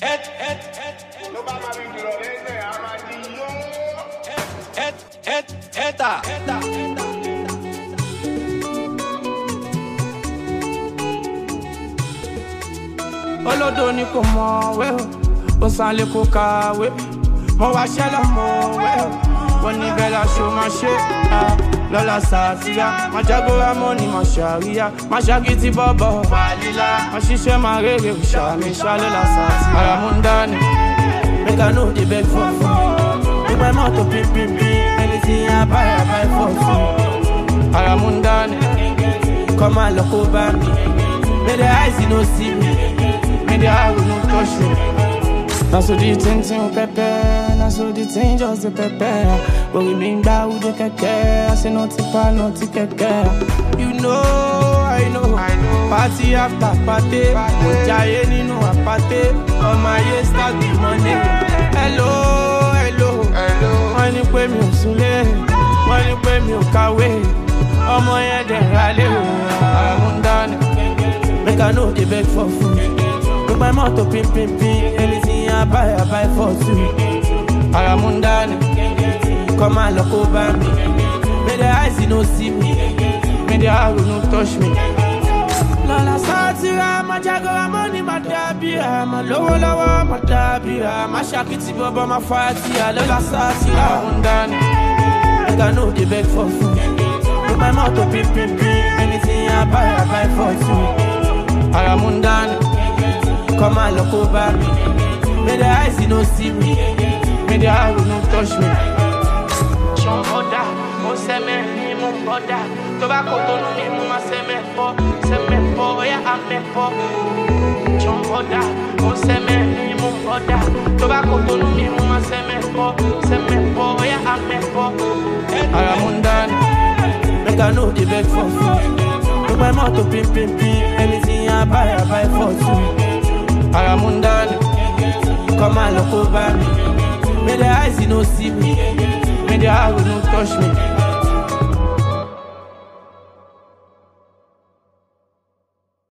Olodo ni kò mọ̀ wẹ́ o, ó sálé kò kàwé. Mo wá ṣẹlẹ̀ mọ̀ wẹ́ o, wọ́n ní bẹ́ẹ̀ la ṣo máa ṣe. Lọ́la sàtìyà, má jágóra mọ́ ni mà ṣàríyá. Má ṣàkìtì bọ́bọ̀ wàlílá. Má ṣiṣẹ́ máa rèrè òṣàmì ṣálọ́la sàtìyà. Ara mú ń dání, make I know the beg for food. Make my mouth to pimp. Anything I buy for food. Ara mú ń dání, come and look over me. May the eyes you no see me. The eye will not touch me. Now so the thing pepper, now so the thing just the pepper. But we mean that with the keke, I say no tipa, no keke. You know, I know. Party after party, Mojaye ninu apate. On my ears start the money. Hello. Money pay me usule, money pay me ukawe. Omo ye de rale, I'm done. Make I know the beg for food. My mouth to pimp. Anything I buy for two. Aramundani, come and look over me. May the eyes you no see me. May the eye will not touch me. Lola satira, my jago, money, my dabia, my lower, my dabia, my shakiti baba, my fatia. Lola satira, Aramundani, make I know the beg for food. My mouth to pimp. Anything I buy for two. Aramundani, come and look over me. May the eyes you no see me. May the eye will not touch me. Chomboda, mo seme ni mo boda. Tobacco tonu ni mo ma seme po, ya ame po. Chomboda, mo seme ni mo boda. Tobacco tonu ni mo ma seme po, ya ame po. Aramundani, make I know the beg for food. Make my mouth to pimp. Anything I buy for two. Aramundani, come and look over me. May the eyes you no see me. May the eye will not touch me.